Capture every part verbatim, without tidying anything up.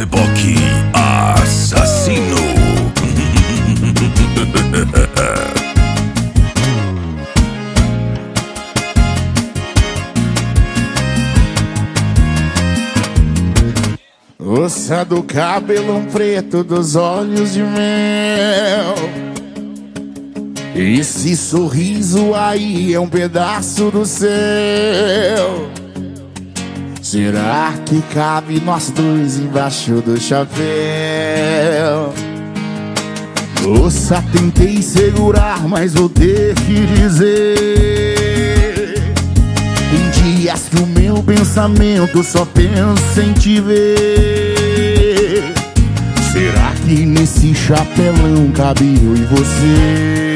Reboque assassino. Moça do cabelo preto, dos olhos de mel. Esse sorriso aí é um pedaço do céu. Será que cabe nós dois embaixo do chapéu? Moça, tentei segurar, mas vou ter que dizer: em dias que o meu pensamento só pensa em te ver, será que nesse chapelão cabe eu e você?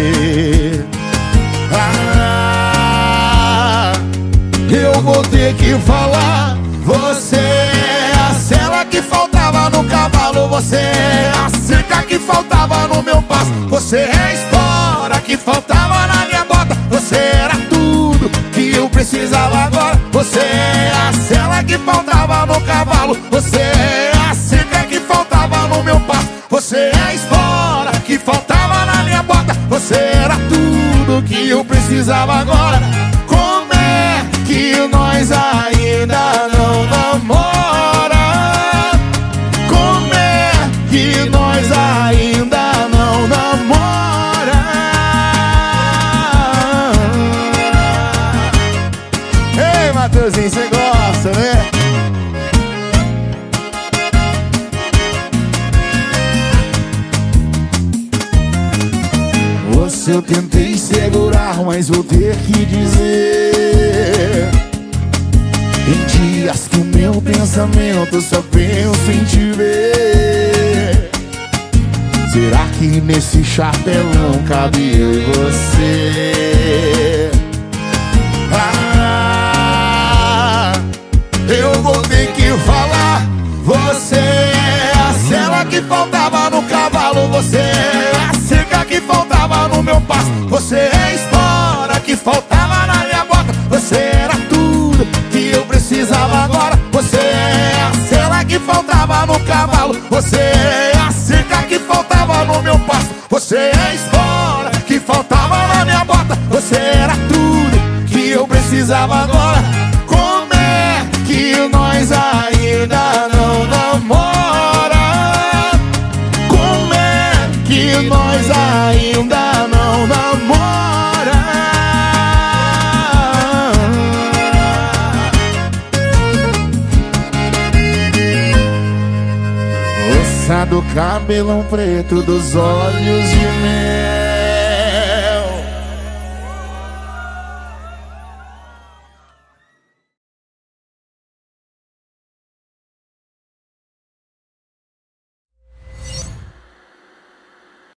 Ah, eu vou ter que falar. Você é a sela que faltava no cavalo. Você é a cerca que faltava no meu passo. Você é a espora que faltava na minha bota. Você era tudo que eu precisava agora. Você é a sela que faltava no cavalo. Você é a cerca que faltava no meu passo. Você é a espora que faltava na minha bota. Você era tudo que eu precisava agora. Como é que nós ainda não namora? Como é que nós ainda não namora? Ei, Matheusinho, você gosta, né? Você eu tentei segurar, mas vou ter que dizer: em dias que o meu pensamento só pensa em te ver, será que nesse chapelão cabe eu e você? Ah, eu vou ter que falar. Você é a sela que faltava no cavalo. Você é a cerca que faltava no meu passo. Você é a espora que faltava na minha bota. Você era tudo que eu precisava agora. Você é a sela que faltava no cavalo. Você é a cerca que faltava no meu passo. Você é a espora que faltava na minha bota. Você era tudo que eu precisava agora. Como é que nós ainda não namora? Como é que nós ainda não namora? Moça do cabelão preto, dos olhos de mel.